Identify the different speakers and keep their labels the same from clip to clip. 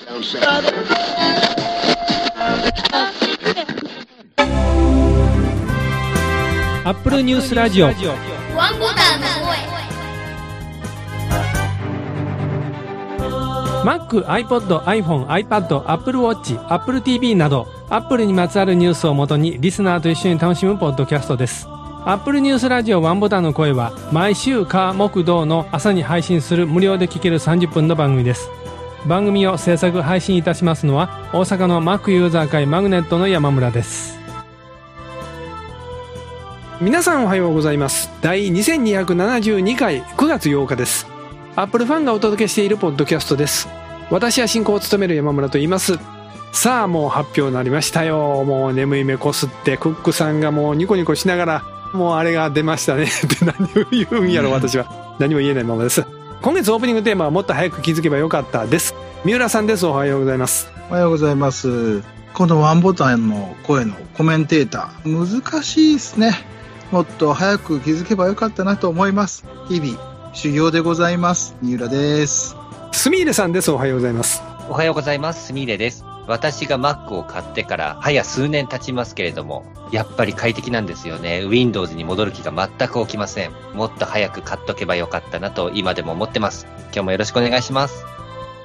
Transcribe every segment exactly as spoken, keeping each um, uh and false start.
Speaker 1: アップルニュースラジオワンボタンの声。 Mac、iPod、iPhone、iPad、Apple Watch、Apple ティーブイ など Apple にまつわるニュースをもとにリスナーと一緒に楽しむポッドキャストです。アップルニュースラジオワンボタンの声は毎週火木土の朝に配信する無料で聴けるさんじゅっぷんの番組です。番組を制作配信いたしますのは大阪の Mac ユーザー会マグネットの山村です。皆さんおはようございます。第にせんにひゃくななじゅうにかいくがつようかです。アップルファンがお届けしているポッドキャストです。私は進行を務める山村と言います。さあもう発表になりましたよ。もう眠い目こすってクックさんがもうニコニコしながらもうあれが出ましたねって何を言うんやろ。私は何も言えないままです。今月オープニングテーマはもっと早く気づけばよかったです。三浦さんです。おはようございます。
Speaker 2: おはようございます。このワンボタンの声のコメンテーター難しいですね。もっと早く気づけばよかったなと思います。日々修行でございます。三浦です。
Speaker 1: すみれさんです。おはようございます。
Speaker 3: おはようございます。すみれです。私が Mac を買ってから早数年経ちますけれども、やっぱり快適なんですよね。 Windows に戻る気が全く起きません。もっと早く買っとけばよかったなと今でも思ってます。今日もよろしくお願いします。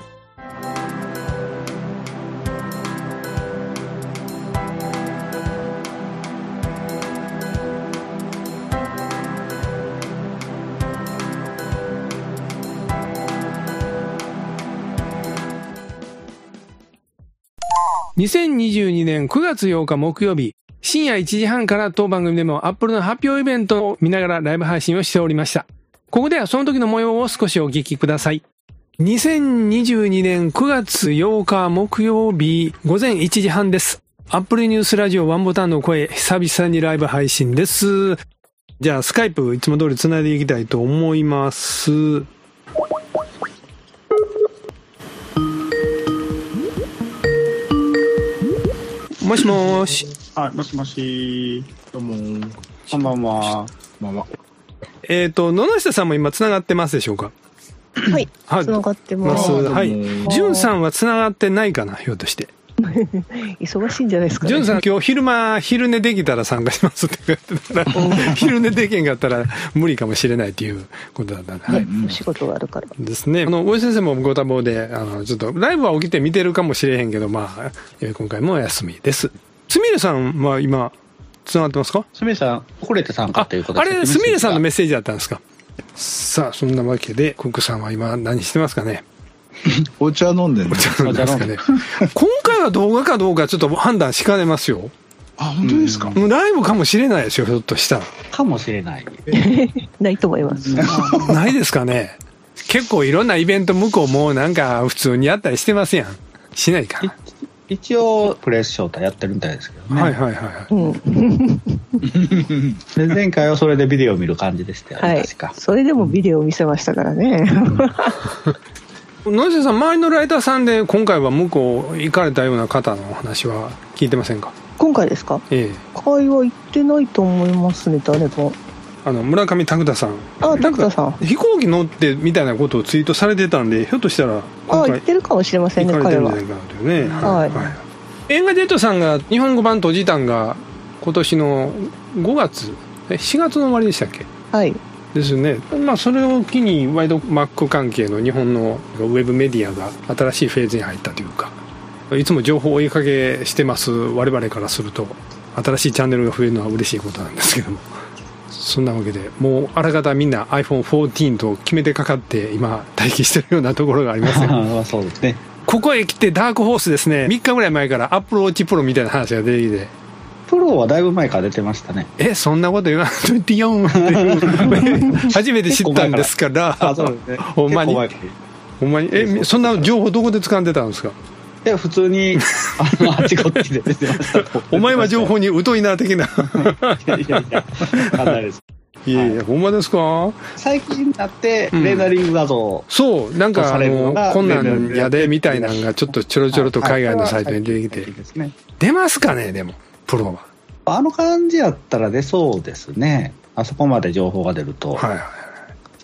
Speaker 1: にせんにじゅうにねんくがつようか木曜日深夜いちじはんから当番組でも Apple の発表イベントを見ながらライブ配信をしておりました。ここではその時の模様を少しお聞きください。にせんにじゅうにねんくがつようか木曜日ごぜんいちじはんです。Apple ニュースラジオワンボタンの声、久々にライブ配信です。じゃあスカイプいつも通りつないでいきたいと思います。もしもーし。
Speaker 4: はい、もしもし。どうも。こんばんは。こんばんは。
Speaker 1: えっと、野々下さんも今つながってますでしょうか。
Speaker 5: はい。つながってます。
Speaker 1: はい。じゅんさんはつながってないかな、ひょっとして。
Speaker 5: 忙しいんじゃないですかね。
Speaker 1: じゅんさん今日昼間、昼寝できたら参加しますって言ってたら、昼寝できんかったら無理かもしれないということだったんで。はい。
Speaker 5: お仕事があるから。
Speaker 1: ですね。あの、大井先生もご多忙で、あの、ちょっとライブは起きて見てるかもしれへんけど、まあ、今回もお休みです。すみれさんは今、つながってますか？
Speaker 4: すみれさん、遅れて参加ということで。
Speaker 1: あれ、すみれさんのメッセージだったんですか？さあ、そんなわけで、クックさんは今何してますかね？
Speaker 2: お茶飲んでる。
Speaker 1: お茶飲んでますかね。今回は動画かどうかちょっと判断しかねますよ。
Speaker 2: あ、本当ですか？
Speaker 1: もうライブかもしれないですよ、ひょっとしたら。
Speaker 4: かもしれない。
Speaker 5: ないと思います。
Speaker 1: ないですかね。結構いろんなイベント向こうもなんか普通にやったりしてますやん。しないかな。
Speaker 4: 一応プレス招待やってるみたいですけどね。
Speaker 1: はいはいはい。うん、
Speaker 4: で前回はそれでビデオを見る感じでしたよね、
Speaker 5: はい、
Speaker 4: 確か。
Speaker 5: それでもビデオを見せましたからね。
Speaker 1: 野瀬さん、周りのライターさんで今回は向こう行かれたような方の話は聞いてませんか？
Speaker 5: 今回ですか？ええ。会は行ってないと思いますね、誰も。
Speaker 1: あの村上拓太さん。
Speaker 5: あ、拓太さん。
Speaker 1: 飛行機乗ってみたいなことをツイートされてたんで、ひょっとしたら
Speaker 5: あ、行ってるかもしれませんね、彼は。
Speaker 1: 行かれてるんじゃないかなというね。はい。はいはい、映画デートさんが日本語版閉じたんが今年のごがつ、えしがつの終わりでしたっけ？はい。ですね。まあそれを機にワイドマック関係の日本のウェブメディアが新しいフェーズに入ったというか、いつも情報を追いかけしてます我々からすると新しいチャンネルが増えるのは嬉しいことなんですけども、そんなわけでもうあらかたみんな アイフォンフォーティーン と決めてかかって今待機してるようなところがありますよ。
Speaker 4: そうですね。
Speaker 1: ここへ来てダークホースですね。みっかぐらい前からアップルウォッチプロみたいな話が出てきて、
Speaker 4: プロはだいぶ前から出てましたね。
Speaker 1: え、そんなこと言わんといてよんっていう初めて知ったんですから。
Speaker 4: あ、そうですね。
Speaker 1: ほんまにほんまにえ、そんな情報どこで掴んでたんですか？
Speaker 4: いや、普通にあのあちこちで出てました。
Speaker 1: お前は情報に疎いな的な。い
Speaker 4: やいやいや、簡単です。
Speaker 1: いやいや、はい、ほんまですか？
Speaker 4: 最近になってレーダリング画像、
Speaker 1: うん、そうなんかあのこんなんやでみたいなのがちょっとちょろちょろと海外のサイトに出てきて、出ますかね？でもプロは
Speaker 4: あの感じやったら出そうですね。あそこまで情報が出ると。はいはいはい。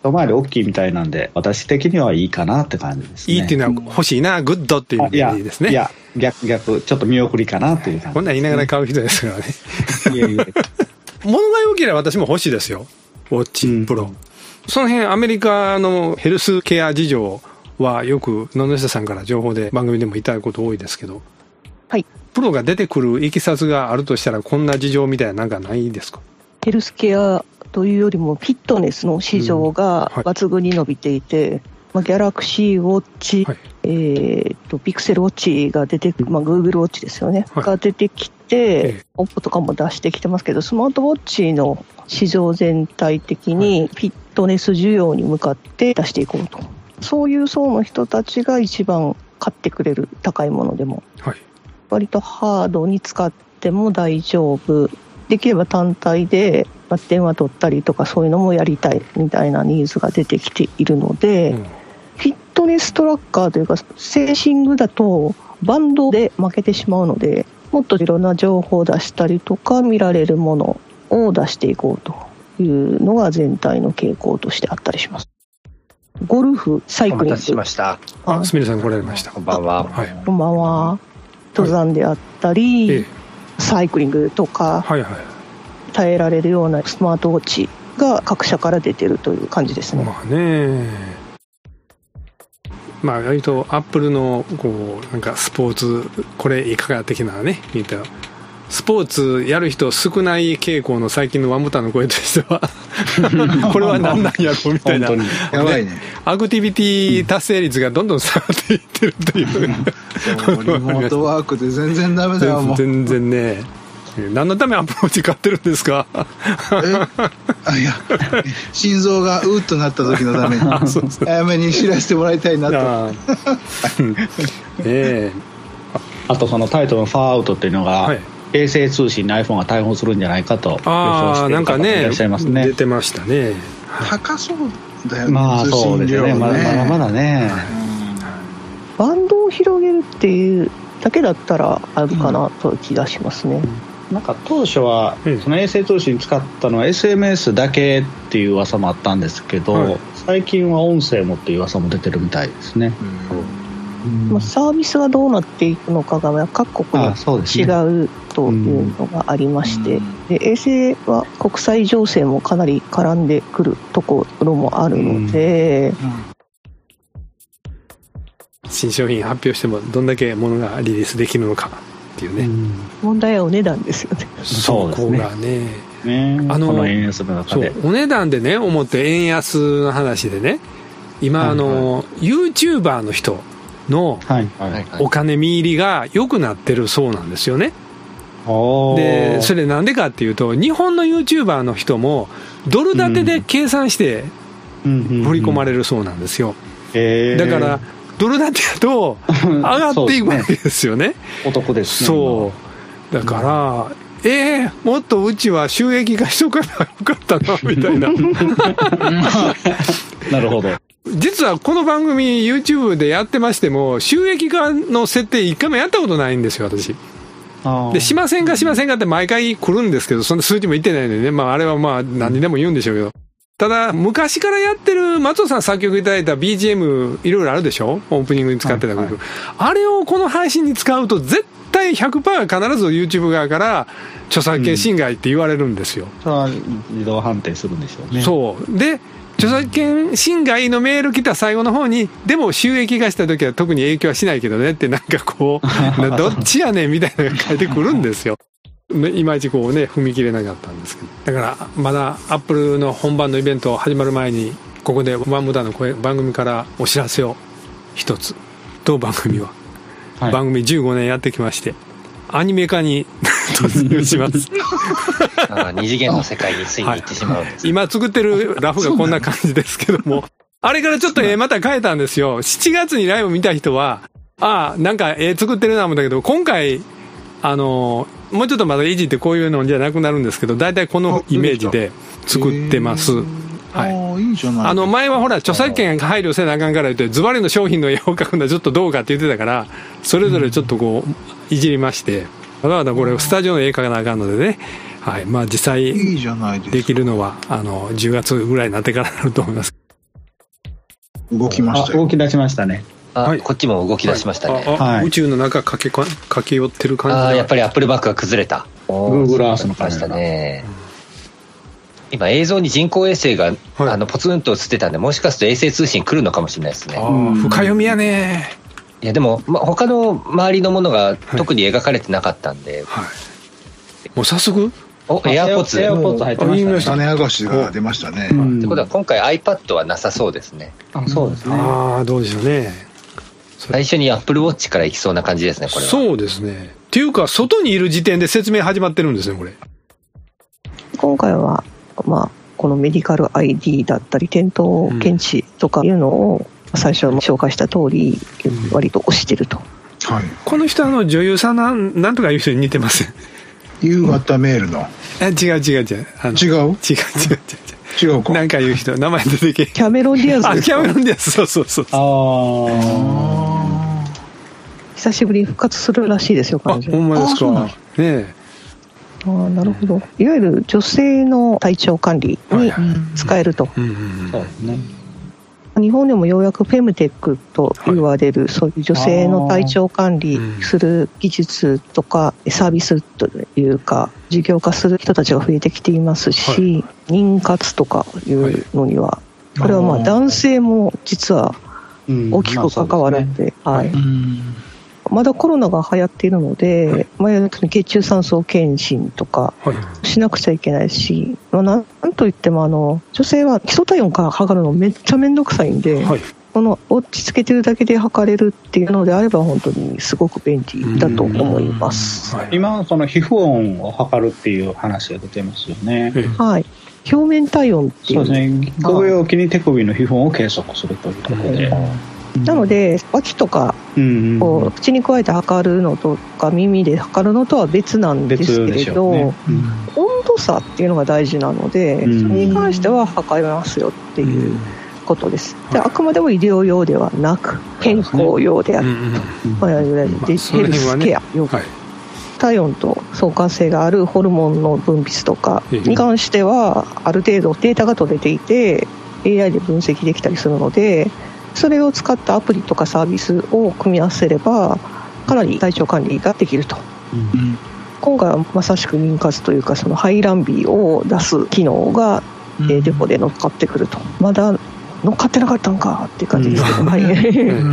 Speaker 6: 一回り大きいみたいなんで、私的にはいいかなって感じですね。
Speaker 1: いいっていうのは欲しいな、グッドっていう意味ですね。
Speaker 6: いや、いや逆逆、ちょっと見送りかなっていう感じ、ね。
Speaker 1: こんなん言いながら買う人ですからね。
Speaker 6: いやいや
Speaker 1: 物が良ければ私も欲しいですよ、ウォッチプロ。うん、その辺アメリカのヘルスケア事情はよく野々下さんから情報で番組でもいただくこと多いですけど、
Speaker 5: はい、
Speaker 1: プロが出てくるいきさつがあるとしたらこんな事情みたいななんかないですか？
Speaker 5: ヘルスケアというよりもフィットネスの市場が抜群に伸びていて、うんはい、まあ、ギャラクシーウォッチ、はい、えー、とピクセルウォッチが出てくる、まあ、Google ウォッチですよね、はい、が出てきて、ええ、オッポとかも出してきてますけど、スマートウォッチの市場全体的にフィットネス需要に向かって出していこうと、そういう層の人たちが一番買ってくれる、高いものでも、はい、割とハードに使っても大丈夫、できれば単体で電話取ったりとかそういうのもやりたいみたいなニーズが出てきているので、うん、フィットネストラッカーというかセーシングだとバンドで負けてしまうので、もっといろんな情報を出したりとか見られるものを出していこうというのが全体の傾向としてあったりします。ゴルフ、サイクリング。お待たせし
Speaker 3: ました。
Speaker 1: あ、すみれさん来られました。
Speaker 3: こんばんは。
Speaker 5: はい、こんばんは。登山であったり、はい、サイクリングとか、はいはい、耐えられるようなスマートウォッチが各社から出てるという感じですね。
Speaker 1: まあね、まあ割とアップルのこうなんかスポーツこれいかが的なね、見たスポーツやる人少ない傾向の最近のワンボタンの声としてはこれは何なんやろみたいな、
Speaker 2: やばいね、
Speaker 1: アクティビティ達成率がどんどん下がっていってるというリモ
Speaker 2: ートワークで全然ダメだよ。もう
Speaker 1: 全然ね、何のためアップルウォッチ買ってるんですか？え
Speaker 2: あ、いや、心臓がうーっとなった時のためにそうそう早めに知らせてもらいたいなと。あ
Speaker 6: えー、あとそのタイトルのファーアウトっていうのが、はい、衛星通信に iPhone が対応するんじゃないかと予想している方もいらっしゃいますね。
Speaker 1: 出てましたね。
Speaker 2: 高そうだよね。
Speaker 6: まあそうですね。まだまだまだね。
Speaker 5: バンドを広げるっていうだけだったらあるかなという気がしますね。
Speaker 6: うん、なんか当初はその衛星通信使ったのは エスエムエス だけっていう噂もあったんですけど、はい、最近は音声もっていう噂も出てるみたいですね。
Speaker 5: うん、まあ、サービスがどうなっていくのかが各国で違うというのがありまして、で衛星は国際情勢もかなり絡んでくるところもあるので、うんうん、
Speaker 1: 新商品発表してもどんだけ物がリリースできるのかっていうね、うん、
Speaker 5: 問題はお値段ですよね。
Speaker 1: そうですね。そこがね、
Speaker 6: ね、あのこの円安の中で
Speaker 1: そうお値段でね思って円安の話でね、今あの、はいはい、YouTuber の人のお金見入りが良くなってるそうなんですよね。でそれなんでかっていうと、日本の YouTuber の人もドル建てで計算して振り込まれるそうなんですよ。だからドル建てだと上がっていくわけですよね。
Speaker 6: お得ですね。
Speaker 1: そうだから、うん、えー、もっとうちは収益化しとかなよかったなみたいな
Speaker 6: なるほど。
Speaker 1: 実はこの番組 YouTube でやってましても収益化の設定一回もやったことないんですよ私。でしませんかしませんかって毎回来るんですけど、そんな数字も言ってないのでね、まああれはまあ何にでも言うんでしょうけど、ただ昔からやってる松尾さん作曲いただいた ビージーエム いろいろあるでしょ、オープニングに使ってた曲、はいはい、あれをこの配信に使うと絶対 ひゃくパーセント 必ず YouTube 側から著作権侵害って言われるんですよ、うん、
Speaker 6: それは自動判定するんでしょうね。
Speaker 1: そうで著作権侵害のメール来た最後の方に、でも収益化した時は特に影響はしないけどねってなんかこうどっちやねんみたいなのが書いてくるんですよ。いまいちこうね踏み切れなかったんですけど、だからまだアップルの本番のイベント始まる前にここでワンボタンの声番組からお知らせを一つ。当番組は、はい、番組じゅうごねんやってきましてアニメ化に突入します
Speaker 3: あ二次元の世界についに行ってしまうんです、
Speaker 1: はい、今作ってるラフがこんな感じですけどもあれからちょっと絵また変えたんですよ。しちがつにライブ見た人はああなんか絵作ってるな思ったけど、今回あのもうちょっとまだいじってこういうのじゃなくなるんですけど、だいたいこのイメージで作ってます。はい、あ, いいじゃないあの前はほら著作権配慮せなあかんから言ってズバリの商品の絵を描くのはちょっとどうかって言ってたから、それぞれちょっとこういじりまして、わざわざこれスタジオの絵描かなあかんのでね、はい、まあ実際できるのはあのじゅうがつぐらいになってからなると思います。
Speaker 2: 動きましたよ。
Speaker 6: 動き出しましたね。
Speaker 3: あ、はい、こっちも動き出しましたね。
Speaker 1: はいはい、宇宙の中駆け、駆け寄ってる感じ。
Speaker 3: あ、やっぱりアップルバックが崩れた。
Speaker 6: Google Earth の感じ
Speaker 3: だね。今映像に人工衛星が、はい、あのポツンと映ってたんで、もしかすると衛星通信来るのかもしれないですね。
Speaker 1: 深読みやね。
Speaker 3: いやでも、ま、他の周りのものが特に描かれてなかったんで、
Speaker 1: はいはい、もう早速
Speaker 3: お、エアポッツ
Speaker 6: エアポッツ入ってましたね。
Speaker 2: 種明かしが出ましたね。
Speaker 3: うん、ってことは今回 iPad はなさそうですね。
Speaker 6: あ、そうですね。
Speaker 1: ああ、どうでしょうね。
Speaker 3: 最初に Apple Watch からいきそうな感じですね、これは。
Speaker 1: そうですね。っていうか外にいる時点で説明始まってるんですね、これ。
Speaker 5: 今回はまあこのメディカル アイディー だったり転倒検知とかいうのを最初の紹介した通り割と推してると、
Speaker 1: はい、この人あの女優さんなんなんとかいう人に似てません？
Speaker 2: 夕方メールの
Speaker 1: あ、違う違う違うあの
Speaker 2: 違う違う違う
Speaker 1: 違う違うかなんかいう人名前出てけ
Speaker 5: キャメロン・ディアス
Speaker 1: あキャメロン・ディアスそうそうそう
Speaker 6: ああ
Speaker 5: 久しぶりに復活するらしいですよ。
Speaker 1: あ、ほんまですかねえ。
Speaker 5: あ、なるほど。いわゆる女性の体調管理に使えると。
Speaker 6: そうですね。
Speaker 5: 日本でもようやくフェムテックと言われる、はい、そういう女性の体調管理する技術とかサービスというか事業化する人たちが増えてきていますし、はい、妊活とかいうのには、これはまあ男性も実は大きく関わるんで、はい。まだコロナが流行っているので、はい、まあ、血中酸素検診とかしなくちゃいけないし、まあ、なんといってもあの女性は基礎体温から測るのめっちゃめんどくさいんで、はい、この落ち着けてるだけで測れるっていうのであれば本当にすごく便利だと思います。
Speaker 6: はい、今その皮膚温を測るっていう話が出てますよね。
Speaker 5: はい、表面体温っていう。
Speaker 6: そうですね。ごびょうおきに手首の皮膚温を計測するということで。
Speaker 5: なので脇とかを口に加えて測るのとか耳で測るのとは別なんですけれど、ね、うん、温度差っていうのが大事なので、うん、それに関しては測りますよっていうことです。で、あくまでも医療用ではなく健康用であると、まあ、いわゆるヘルスケア用、はい、体温と相関性があるホルモンの分泌とかに関してはある程度データが取れていて エーアイ で分析できたりするので、それを使ったアプリとかサービスを組み合わせればかなり体調管理ができると、うん、今回はまさしく妊活というかその排卵日を出す機能が、うん、デポで乗っかってくると。まだ乗っかってなかったんかっていう感じですけど、うん、はい、うん、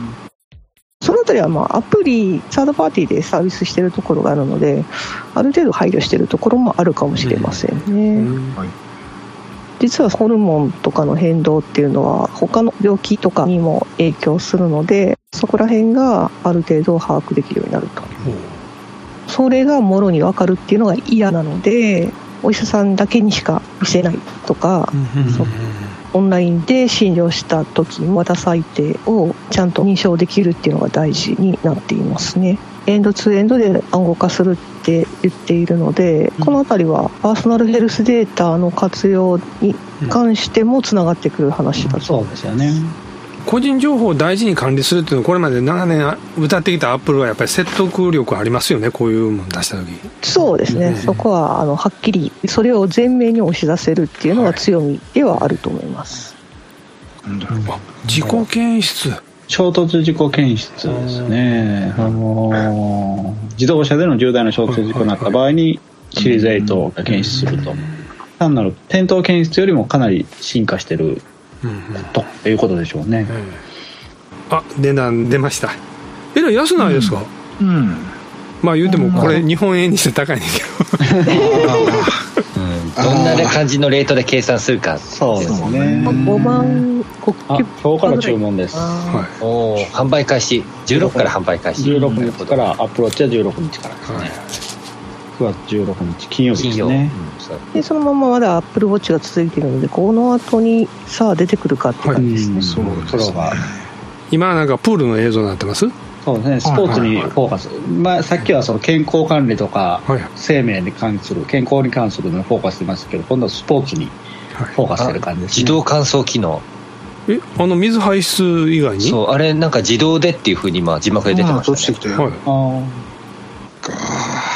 Speaker 5: そのあたりはまあアプリサードパーティーでサービスしてるところがあるのである程度配慮してるところもあるかもしれませんね、うんうん、はい。実はホルモンとかの変動っていうのは他の病気とかにも影響するのでそこら辺がある程度把握できるようになると、うん、それがもろに分かるっていうのが嫌なのでお医者さんだけにしか見せないとか、うん、そうオンラインで診療した時の渡さいてをちゃんと認証できるっていうのが大事になっていますね。エンドツーエンドで暗号化するって言っているので、このあたりはパーソナルヘルスデータの活用に関してもつながってくる話だと、うん、
Speaker 6: そうですよね。
Speaker 1: 個人情報を大事に管理するっていうのはこれまで長年歌ってきたアップルはやっぱり説得力ありますよね、こういうもの出した時。
Speaker 5: そうですね、うん、そこはあのはっきりそれを前面に押し出せるっていうのが強みではあると思います、
Speaker 1: はい、うん、自己検出、
Speaker 6: 衝突事故検出ですね。あのー、自動車での重大な衝突事故になった場合にシリーズエイトが検出すると、単なる転倒検出よりもかなり進化してるということでしょうね、
Speaker 1: うん、あ、値段出ました。えらい安ないですか、うん、うん、まあ言うてもこれ日本円にして高いねんけど
Speaker 3: どんな感じのレートで計算するか。
Speaker 6: そうですね。
Speaker 5: ごまん国
Speaker 6: 旗今日から注文です。
Speaker 3: はい、お販売開始じゅうろくから販売開始。
Speaker 6: じゅうろくにちからアップローチはじゅうろくにちからですね。はい、くがつじゅうろくにち金曜日ですね。
Speaker 5: うん、でそのまままだアップルウォッチが続いているのでこの後にさあ出てくるかって感じですね。はい、
Speaker 6: そうですね。
Speaker 1: 今なんかプールの映像になってます。
Speaker 6: そうですね、スポーツにフォーカス、はいはいはい、まあ、さっきはその健康管理とか生命に関する健康に関するのにフォーカスしてましたけど今度はスポーツにフォーカスしてる感じですね。
Speaker 3: 自動乾燥機能、
Speaker 1: えあの水排出以外に
Speaker 3: そうあれなんか自動でっていう風に今字幕で出てましたね。
Speaker 1: はい、あ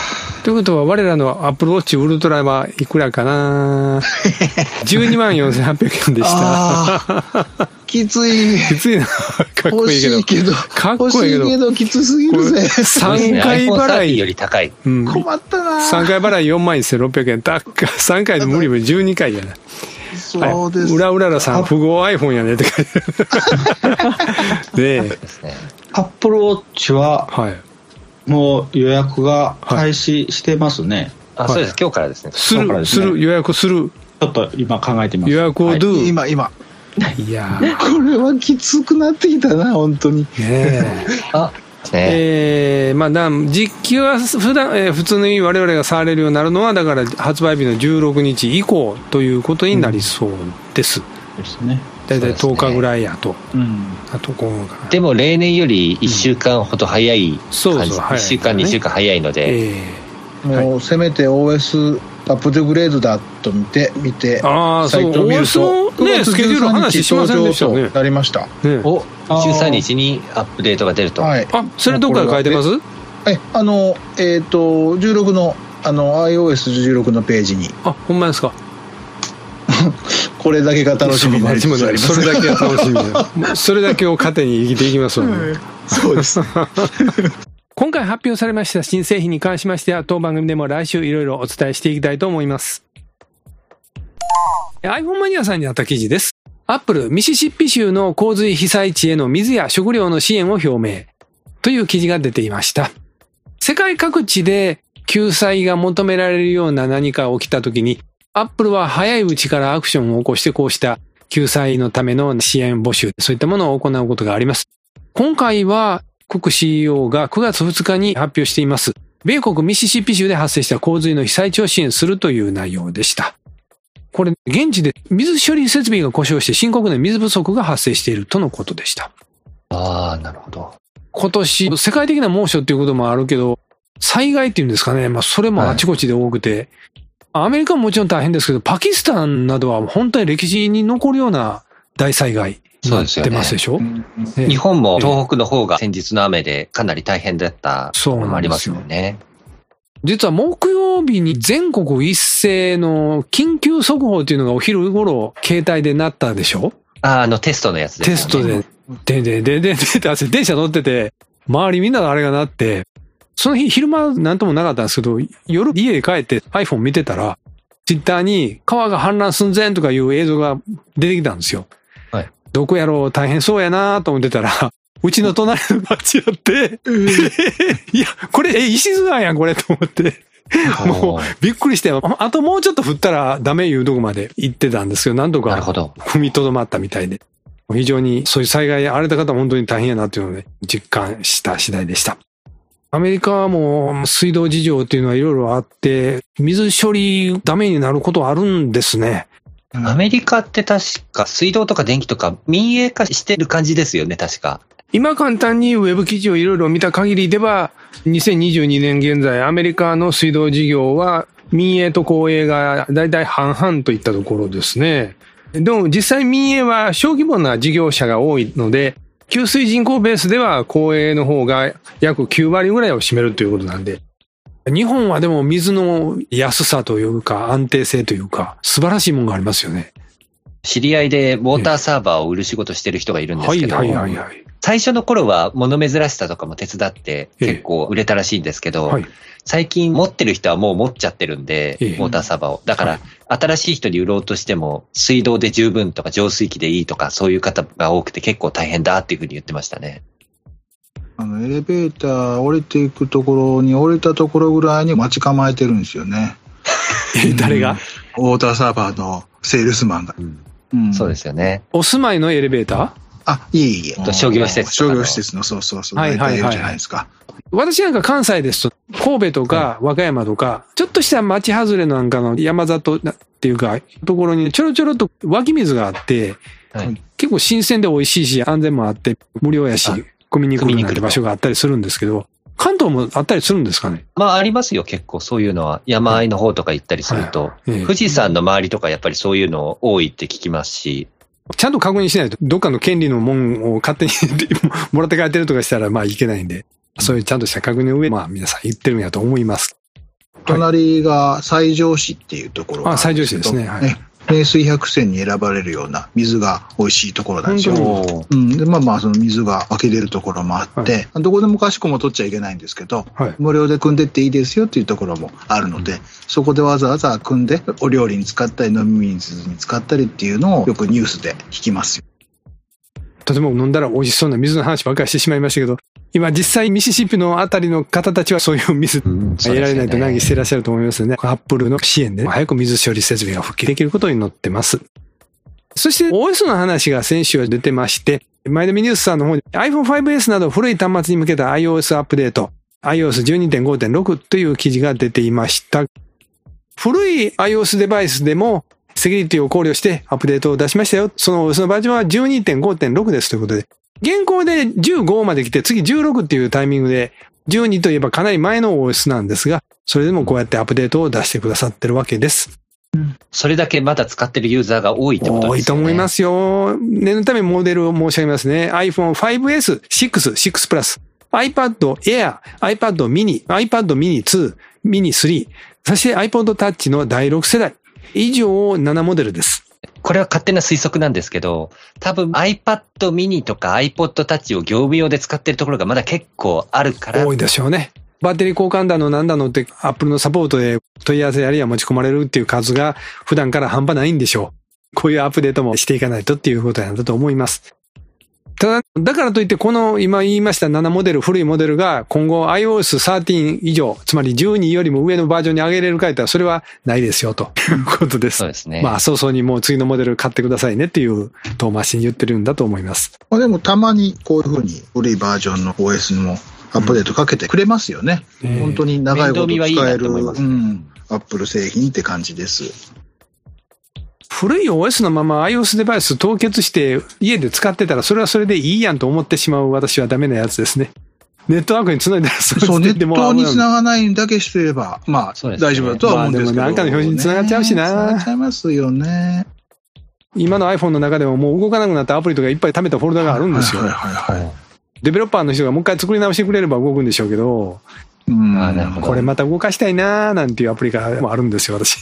Speaker 1: ということは我らのアップルウォッチウルトラはいくらかなじゅうにまんよんせんはっぴゃくえんでした
Speaker 2: きつい
Speaker 1: きついなかっこいいけど
Speaker 2: 欲しいけど
Speaker 1: かっこいいけど
Speaker 2: 欲しいけどきつすぎるぜ
Speaker 1: さんかい払い
Speaker 3: より高い、
Speaker 1: うん、
Speaker 2: 困ったな
Speaker 1: さんかい払いよんまんせんろっぴゃくえん高っさんかいで無理無理じゅうにかいやな
Speaker 2: そうです、
Speaker 1: はい、裏裏らさん富豪 iPhone やねって書いてあるねえ
Speaker 6: アップルウォッチは、はい、もう予約が開始してますね、
Speaker 3: はい、あそうです、今日からですね
Speaker 1: する、する予約する
Speaker 6: ちょっと今考えてみます
Speaker 1: 予約を do、はい、
Speaker 2: 今今
Speaker 1: いや
Speaker 2: これはきつくなってきたな本当にね
Speaker 1: えあえー、まあだ実機は普段、えー、普通に我々が触れるようになるのはだから発売日のじゅうろくにち以降ということになりそうです、
Speaker 6: うん、ですね
Speaker 1: だいたいとおかぐらいやと、
Speaker 6: うん、
Speaker 1: あとこう
Speaker 3: でも例年よりいっしゅうかんほど早い感じ、うん、そうそういっしゅうかんにしゅうかん早いので、
Speaker 2: えー、もうせめて オーエス アップデグレードだと見て見て
Speaker 1: ああそう オーエス のねスケジュール話しませんでしたね
Speaker 2: なりました、
Speaker 3: ね、おじゅうさんにちにアップデートが出ると、
Speaker 2: はい、
Speaker 1: あそれどっかで書いてます？
Speaker 2: えあのえっ、ー、とじゅうろくのあの アイオーエスじゅうろく のページに
Speaker 1: あほんまですか
Speaker 2: これだけが楽しみになりつつあります
Speaker 1: それだけが楽しみでそれだけを糧に生きていきますわね、うん、
Speaker 2: そうです
Speaker 1: 今回発表されました新製品に関しましては当番組でも来週いろいろお伝えしていきたいと思います。 iPhone マニアさんにあった記事です。アップルミシシッピ州の洪水被災地への水や食料の支援を表明という記事が出ていました。世界各地で救済が求められるような何か起きたときにアップルは早いうちからアクションを起こしてこうした救済のための支援募集そういったものを行うことがあります。今回はクック シーイーオー がくがつふつかに発表しています。米国ミシシッピ州で発生した洪水の被災地を支援するという内容でした。これ、現地で水処理設備が故障して深刻な水不足が発生しているとのことでした。
Speaker 3: ああ、なるほど。
Speaker 1: 今年、世界的な猛暑っていうこともあるけど、災害っていうんですかね。まあ、それもあちこちで多くて、はい、アメリカももちろん大変ですけど、パキスタンなどは本当に歴史に残るような大災害。
Speaker 3: そうですよね。
Speaker 1: 出ますでしょ、
Speaker 3: ね、日本も東北の方が先日の雨でかなり大変だったのもありますよね。
Speaker 1: 実は木曜日に全国一斉の緊急速報っていうのがお昼頃携帯でなったでしょ。
Speaker 3: ああ、あのテストのやつですね。
Speaker 1: テストで、で、で、で、で、で、電車乗ってて、周りみんながあれがなって、その日昼間なんともなかったんですけど、夜家へ帰って iPhone 見てたら、ツイッターに川が氾濫寸前とかいう映像が出てきたんですよ。はい。どこやろう大変そうやなと思ってたら、うちの隣の町やって、いや、これ、え、石津川やん、これ、と思って。もう、びっくりして、あともうちょっと降ったらダメいうとこまで行ってたんですけど、なんとか踏みとどまったみたいで。非常にそういう災害荒れた方は本当に大変やなっていうのをね、実感した次第でした。アメリカはもう水道事情っていうのはいろいろあって、水処理ダメになることあるんですね。
Speaker 3: アメリカって確か水道とか電気とか民営化してる感じですよね、確か。
Speaker 1: 今簡単にウェブ記事をいろいろ見た限りでは、にせんにじゅうにねん現在アメリカの水道事業は民営と公営がだいたい半々といったところですね。でも実際民営は小規模な事業者が多いので、給水人口ベースでは公営の方が約きゅうわりぐらいを占めるということなんで、日本はでも水の安さというか安定性というか素晴らしいものがありますよね。
Speaker 3: 知り合いでウォーターサーバーを売る仕事してる人がいるんですけど、はいはいはいはい、最初の頃は物珍しさとかも手伝って結構売れたらしいんですけど、はい、最近持ってる人はもう持っちゃってるんで、ウォーターサーバーを。だから、新しい人に売ろうとしても、水道で十分とか浄水器でいいとか、そういう方が多くて結構大変だっていうふうに言ってましたね。
Speaker 2: あの、エレベーター降りていくところに降りたところぐらいに待ち構えてるんですよね。
Speaker 1: え、誰が？
Speaker 2: ウォーターサーバーのセールスマンが。
Speaker 3: うんうん、そうですよね。
Speaker 1: お住まいのエレベーター？
Speaker 2: あ、いえいえ。
Speaker 3: 商業施設。
Speaker 2: 商業施設の、そうそうそう。はいはいはい。じゃないですか。
Speaker 1: 私なんか関西ですと、神戸とか和歌山とか、ちょっとした町外れなんかの山里っていうか、ところにちょろちょろと湧き水があって、はい、結構新鮮で美味しいし、安全もあって、無料やし、汲みに来るなんて場所があったりするんですけど、関東もあったりするんですかね？
Speaker 3: まあありますよ、結構そういうのは。山あいの方とか行ったりすると、はいはい、富士山の周りとかやっぱりそういうの多いって聞きますし、
Speaker 1: ちゃんと確認しないと、どっかの権利のもんを勝手にもらって帰ってるとかしたらまあいけないんで、そういうちゃんとした確認の上、まあ皆さん言ってるんやと思います。
Speaker 2: 隣が西条市っていうところがあるんですけど、
Speaker 1: あ、西条市ですね。はい。
Speaker 2: 名水百選に選ばれるような水が美味しいところなんですよ。うん、でまあまあその水が湧き出るところもあって、はい、どこでもかしこも取っちゃいけないんですけど、はい、無料で汲んでっていいですよっていうところもあるので、うん、そこでわざわざ汲んでお料理に使ったり飲み水に使ったりっていうのをよくニュースで聞きますよ。
Speaker 1: とても飲んだら美味しそうな水の話ばっかりしてしまいましたけど、今実際ミシシッピのあたりの方たちはそういう水得られないと難儀していらっしゃると思いますので、アップルの支援で早く水処理設備が復帰できることになってます。そして オーエス の話が先週は出てまして、マイナビニュースさんの方に アイフォンファイブエス など古い端末に向けた iOS アップデート、アイオーエスじゅうにてんごてんろく という記事が出ていました。古い iOS デバイスでもセキュリティを考慮してアップデートを出しましたよ。その オーエス のバージョンは じゅうにてんごてんろく ですということで、現行でじゅうごまで来て次じゅうろくっていうタイミングで、じゅうにといえばかなり前の オーエス なんですが、それでもこうやってアップデートを出してくださってるわけです。
Speaker 3: それだけまだ使ってるユーザーが多いってことですね。
Speaker 1: 多いと思いますよ。念のためモデルを申し上げますね。アイフォンファイブエス、シックス、シックスプラス、iPad Air、iPad mini、iPad mini ツー、mini スリー、そして iPod Touch のだいろく世代。以上ななモデルです。
Speaker 3: これは勝手な推測なんですけど、多分 iPad mini とか iPod Touch を業務用で使ってるところがまだ結構あるから。
Speaker 1: 多いでしょうね。バッテリー交換だのなんだのって Apple のサポートで問い合わせやりや持ち込まれるっていう数が普段から半端ないんでしょう。こういうアップデートもしていかないとっていうことなんだと思います。ただ、だからといってこの今言いましたななモデル、古いモデルが今後 アイオーエスじゅうさん以上、つまりじゅうによりも上のバージョンに上げれるかといったらそれはないですよということです。
Speaker 3: そうですね。
Speaker 1: まあ早々にもう次のモデル買ってくださいねっていう遠回しに言ってるんだと思います。
Speaker 2: まあでもたまにこういうふうに古いバージョンの オーエス もアップデートかけてくれますよね。うん、本当に長いこと使える、うん、アップル製品って感じです。
Speaker 1: 古い オーエス のまま iOS デバイス凍結して家で使ってたらそれはそれでいいやんと思ってしまう私はダメなやつですね。ネットワークにつないだら
Speaker 2: それでもそう、ネットにつながないだけしてれば、まあ、ね、大丈夫だとは思うんですけど。
Speaker 1: まあでもなんかの表示につながっちゃうしな。
Speaker 2: つながっちゃいますよね。
Speaker 1: 今の iPhone の中でももう動かなくなったアプリとかいっぱい貯めたフォルダがあるんですよ。はいはいはいはい。デベロッパーの人がもう一回作り直してくれれば動くんでしょうけど、
Speaker 3: うん、あ、なるほど。
Speaker 1: これまた動かしたいなーなんていうアプリがもあるんですよ、私。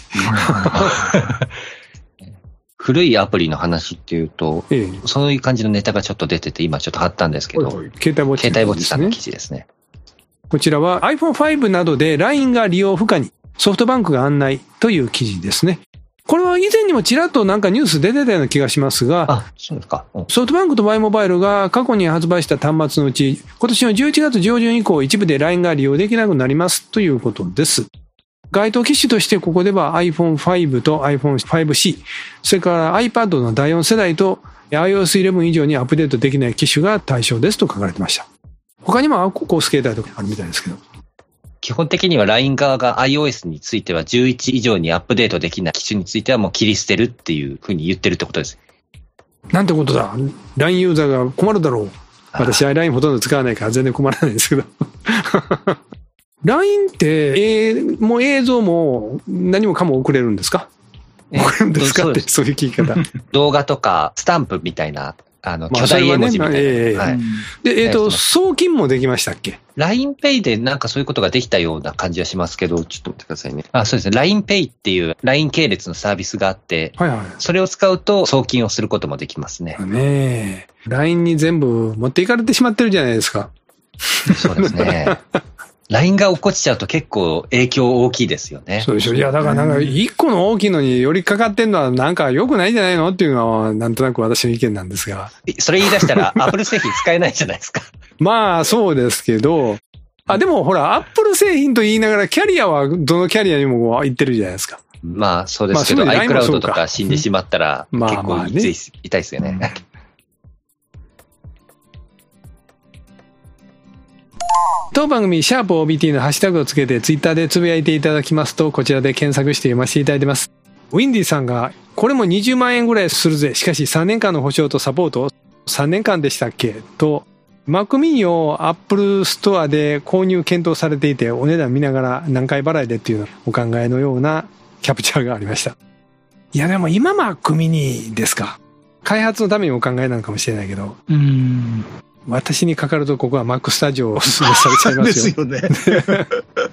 Speaker 3: 古いアプリの話っていうと、ええ、そういう感じのネタがちょっと出てて、今ちょっと貼ったんですけど、
Speaker 1: 携帯ウォッチ、
Speaker 3: 携帯ウォッチさんの記事ですね。
Speaker 1: こちらは アイフォンファイブ などで ライン が利用不可に、ソフトバンクが案内という記事ですね。これは以前にもちらっとなんかニュース出てたような気がしますが、
Speaker 3: あ、そうですか。うん、
Speaker 1: ソフトバンクと Y モバイルが過去に発売した端末のうち、今年のじゅういちがつ上旬以降、一部で ライン が利用できなくなりますということです。該当機種としてここでは アイフォンファイブ と アイフォンファイブシー、それから iPad のだいよん世代と アイオーエスじゅういち 以上にアップデートできない機種が対象ですと書かれてました。他にもコース携帯とかあるみたいですけど。
Speaker 3: 基本的には ライン 側が iOS についてはじゅういち以上にアップデートできない機種についてはもう切り捨てるっていうふうに言ってるってことです。
Speaker 1: なんてことだ。ライン ユーザーが困るだろう。私は ライン ほとんど使わないから全然困らないんですけど。ライン って、えー、もう映像も何もかも送れるんですか？送れるんですかって、そういう聞き方。
Speaker 3: 動画とかスタンプみたいな、あの、巨大絵文字みたいな。まあね、はい。
Speaker 1: で、えっと、送金もできましたっけ？
Speaker 3: ラインペイ でなんかそういうことができたような感じはしますけど、ちょっと待ってくださいね。あ、そうですね。ラインペイ っていう ライン 系列のサービスがあって、はいはい。それを使うと送金をすることもできますね。
Speaker 1: ねえ。ライン に全部持っていかれてしまってるじゃないですか。
Speaker 3: そうですね。ライン が落っこちちゃうと結構影響大きいですよね。
Speaker 1: そうでしょ。いや、だからなんか一個の大きいのに寄りかかってんのはなんか良くないんじゃないのっていうのはなんとなく私の意見なんですが。
Speaker 3: それ言い出したらアップル製品使えないじゃないですか。
Speaker 1: まあそうですけど、あ、でもほら、アップル製品と言いながらキャリアはどのキャリアにも言ってるじゃないですか。
Speaker 3: まあそうですけど、まあ、iCloud とか死んでしまったら結構痛いですよね。まあまあね。
Speaker 1: 当番組、シャープ オービーティー のハッシュタグをつけてツイッターでつぶやいていただきますと、こちらで検索して読ませていただいてます。ウィンディさんが、これもにじゅうまんえんぐらいするぜ。しかしさんねんかんの保証とサポート、さんねんかんでしたっけと、Mac mini を Apple ストアで購入検討されていて、お値段見ながら何回払いでっていうのお考えのようなキャプチャーがありました。いやでも今 Mac mini ですか。開発のためにお考えなのかもしれないけど。うーん。私にかかるとここは Mac スタジオをお勧めされちゃいますよ。
Speaker 2: ですよね。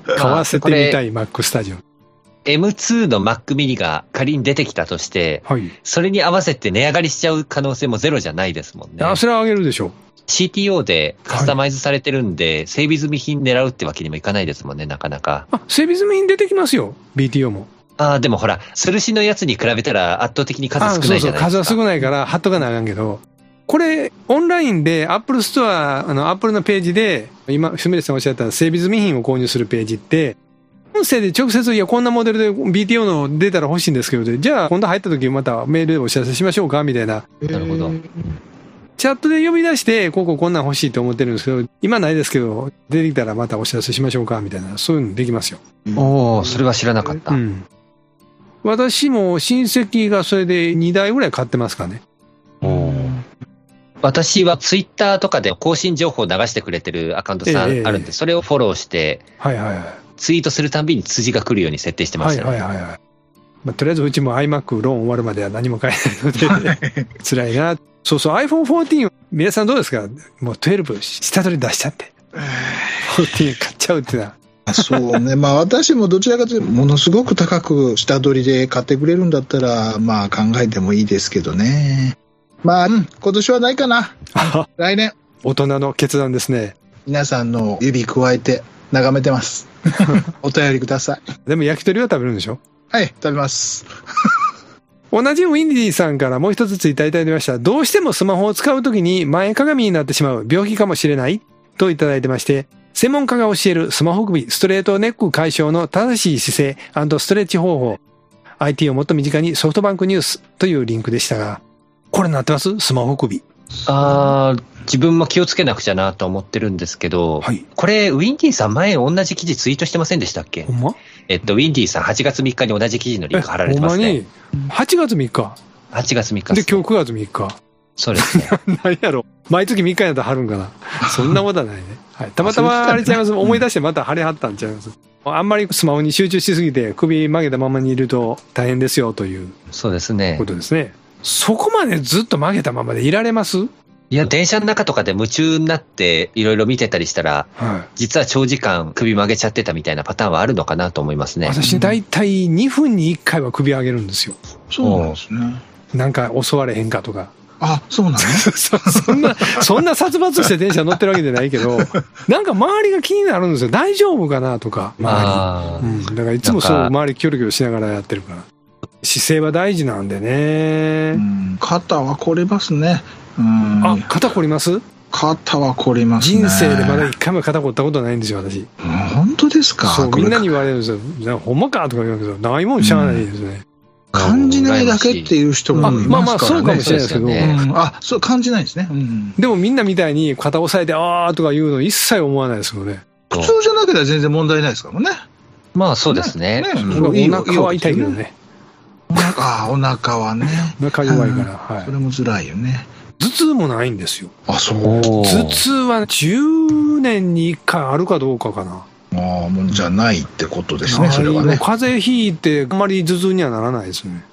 Speaker 1: 買わせてみたい Mac スタジオ。
Speaker 3: エムツー の Mac mini が仮に出てきたとして、はい、それに合わせて値上がりしちゃう可能性もゼロじゃないですもんね。
Speaker 1: あ、それは上げるでしょう。
Speaker 3: シーティーオー でカスタマイズされてるんで、はい、整備済み品狙うってわけにもいかないですもんね、なかなか。
Speaker 1: あ、整備済み品出てきますよ、ビーティーオー も。
Speaker 3: ああ、でもほら、スルシのやつに比べたら圧倒的に数少ないじゃないですか。そうそう、
Speaker 1: 数は少ないから貼っとかなあかんけど、これ、オンラインで Apple ストア、あの、Apple のページで、今、すみれさんおっしゃった整備済み品を購入するページって、音声で直接、いや、こんなモデルで ビーティーオー の出たら欲しいんですけど、じゃあ、今度入った時またメールでお知らせしましょうかみたいな。
Speaker 3: なるほど。
Speaker 1: チャットで呼び出して、こここんなん欲しいと思ってるんですけど、今ないですけど、出てきたらまたお知らせしましょうかみたいな、そういうのできますよ。
Speaker 3: おお、それは知らなかった。うん。
Speaker 1: 私も親戚がそれでにだいぐらい買ってますかね。
Speaker 3: お私はツイッターとかで更新情報を流してくれてるアカウントさんあるんで、ええ、それをフォローして、はいはいはい、ツイートするたんびに辻が来るように設定してますよね。はいはいはいはい。
Speaker 1: まあ、とりあえずうちも iMac ローン終わるまでは何も買えないので、辛いな。そうそう、アイフォンフォーティーン、皆さんどうですか？もうじゅうに下取り出しちゃって。フォーティーン買っちゃうってな。
Speaker 2: そうね。まあ私もどちらかというと、ものすごく高く下取りで買ってくれるんだったら、まあ考えてもいいですけどね。まあ、うん、今年はないかな。来年。
Speaker 1: 大人の決断ですね。
Speaker 2: 皆さんの指加えて眺めてます。お便りください。
Speaker 1: でも焼き鳥は食べるんでしょ？
Speaker 2: はい、食べます。
Speaker 1: 同じウィンディーさんからもう一つツイッターいただきました。どうしてもスマホを使うときに前かがみになってしまう病気かもしれないといただいてまして、専門家が教えるスマホ首ストレートネック解消の正しい姿勢&ストレッチ方法。アイティー をもっと身近にソフトバンクニュースというリンクでしたが、これなってます？スマホ首。
Speaker 3: あー、自分も気をつけなくちゃなと思ってるんですけど、はい、これウィンディーさん前同じ記事ツイートしてませんでしたっけ？
Speaker 1: ほんま？
Speaker 3: えっとウィンディーさんはちがつみっかに同じ記事のリンク貼られてますね。
Speaker 1: ほんまにはちがつみっか。
Speaker 3: はちがつみっか
Speaker 1: で、今日くがつみっか。
Speaker 3: そうですね。
Speaker 1: 何やろ、毎月みっかやったら貼るんかな。そんなことはないね。はい、たまたまあれちゃいます。思い出してまた貼り貼ったんちゃいます。あんまりスマホに集中しすぎて首曲げたままにいると大変ですよという。
Speaker 3: そうですね。
Speaker 1: ことですね。そこまでずっと曲げたままでいられます？
Speaker 3: いや、電車の中とかで夢中になっていろいろ見てたりしたら、はい、実は長時間首曲げちゃってたみたいなパターンはあるのかなと思いますね。
Speaker 1: 私大体にふんにいっかいは首上げるんですよ。
Speaker 2: そうなんですね。
Speaker 1: なんか襲われへんかとか。
Speaker 2: あ、そうなんです
Speaker 1: ね。そんな、そんな殺伐して電車乗ってるわけじゃないけど、なんか周りが気になるんですよ。大丈夫かなとか、周り。うん。だからいつもそう周りキョロキョロしながらやってるから。姿勢は大事なんでね。
Speaker 2: うん、肩は凝りますね。
Speaker 1: うん、あ、肩凝ります？
Speaker 2: 肩は凝りますね。
Speaker 1: 人生でまだ一回も肩凝ったことないんですよ、私。
Speaker 2: 本当ですか？
Speaker 1: そう、みんなに言われるんですよ。ほんまかとか言うんですけど、ないもんしゃあないですね。
Speaker 2: うん、感じないだけっていう人もいますからね。
Speaker 1: まあまあ、そうかもしれないですけど。うん、
Speaker 2: あ、そう、感じないですね。うん、
Speaker 1: でもみんなみたいに肩押さえて、あーとか言うの一切思わないですよね。
Speaker 2: 普通じゃなければ全然問題ないですからね。
Speaker 3: まあそうですね。
Speaker 1: ね、ね、お腹は痛いけどね。
Speaker 2: ああ、お腹はね。
Speaker 1: お腹弱いから、はい。
Speaker 2: それも辛いよね。
Speaker 1: 頭痛もないんですよ。
Speaker 2: あ、そう。
Speaker 1: 頭痛はじゅうねんにいっかいあるかどうかかな。
Speaker 2: ああ、もうじゃないってことですね、それはね。
Speaker 1: 風邪ひいてあんまり頭痛にはならないですね。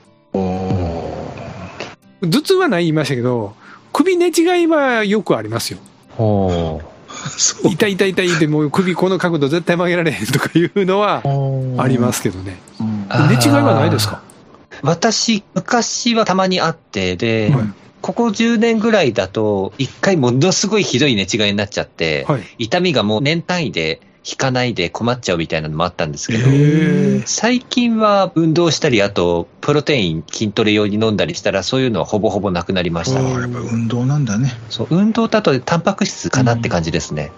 Speaker 1: 頭痛はない言いましたけど、首寝違いはよくありますよ。痛い痛い痛いってもう首この角度絶対曲げられへんとかいうのはありますけどね。寝違いはないですか？
Speaker 3: 私、昔はたまにあって、で、はい、ここじゅうねんぐらいだと、一回ものすごいひどい寝違いになっちゃって、はい、痛みがもう年単位で引かないで困っちゃうみたいなのもあったんですけど、最近は運動したり、あと、プロテイン筋トレ用に飲んだりしたら、そういうのはほぼほぼなくなりましたね。
Speaker 2: やっぱ運動なんだね。
Speaker 3: そう、運動とあとタンパク質かなって感じですね。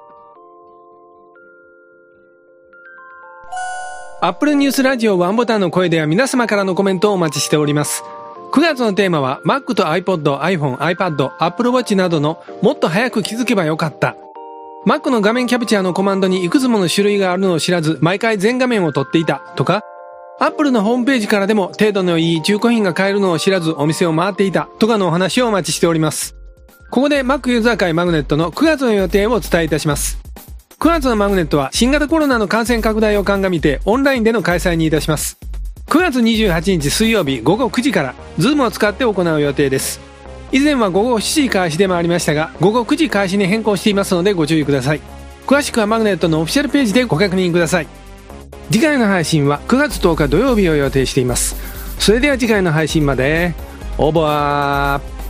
Speaker 1: アップルニュースラジオワンボタンの声では皆様からのコメントをお待ちしております。くがつのテーマは Mac と iPod、iPhone、iPad、Apple Watch などのもっと早く気づけばよかった。Mac の画面キャプチャーのコマンドにいくつもの種類があるのを知らず毎回全画面を撮っていたとか、Apple のホームページからでも程度のいい中古品が買えるのを知らずお店を回っていたとかのお話をお待ちしております。ここで Mac ユーザー会マグネットのくがつの予定をお伝えいたします。くがつのマグネットは新型コロナの感染拡大を鑑みてオンラインでの開催にいたします。くがつにじゅうはちにち水曜日ごごくじから Zoom を使って行う予定です。以前はごごしちじ開始でもありましたがごごくじ開始に変更していますのでご注意ください。 詳しくはマグネットのオフィシャルページでご確認ください。次回の配信はくがつとおか土曜日を予定しています。それでは次回の配信までオーバー。